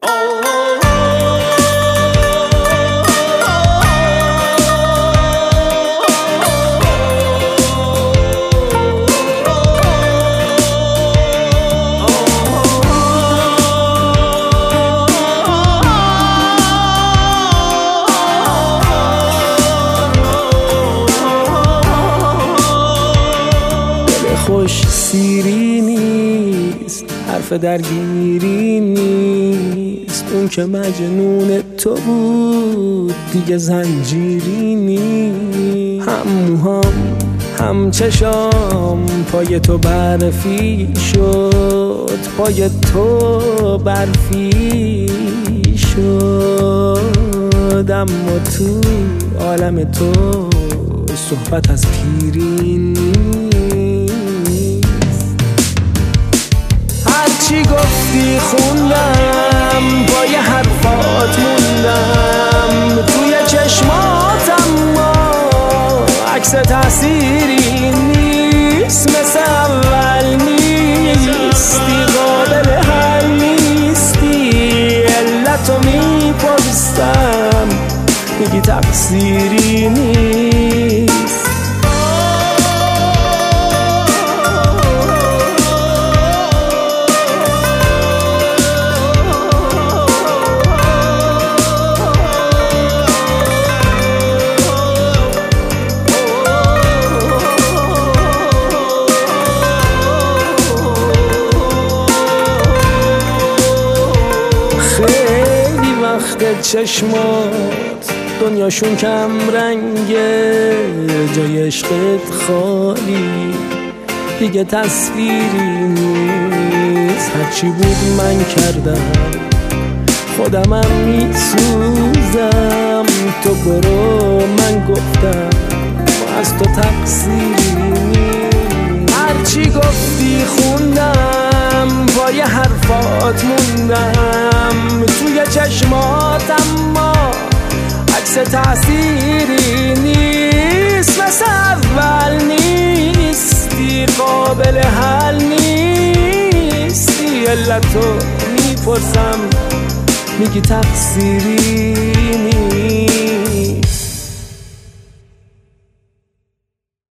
خوش سیری نیست، حرف درگیری نیست، اون که مجنون تو بود دیگه زنجیری نیست. هم موهام هم چشام پای تو برفی شد، پای تو برفی شد، اما تو عالم تو صحبت از پیری نیست. هرچی گفتی خوندم، پای حرفات موندم، توی چشمات اما عکس تأثیری نیست، مثل اول نیستی، قابل حل نیستی، علتو میپرسم میگی تقصیری نیست. خیلی وقت چشمات دنیاشون کم رنگه، جای عشقت خالی دیگه تصویری نیست. هرچی بود من کردم، خودمم میسوزم، تو برو من گفتم از تو تقصیری نیست. هرچی گفتی خوندم، پای حرفات موندم، توی چشمات اما عکس تأثیری نیست، مثل اول نیستی، قابل حل نیستی، علتو میپرسم میگی تقصیری نیست.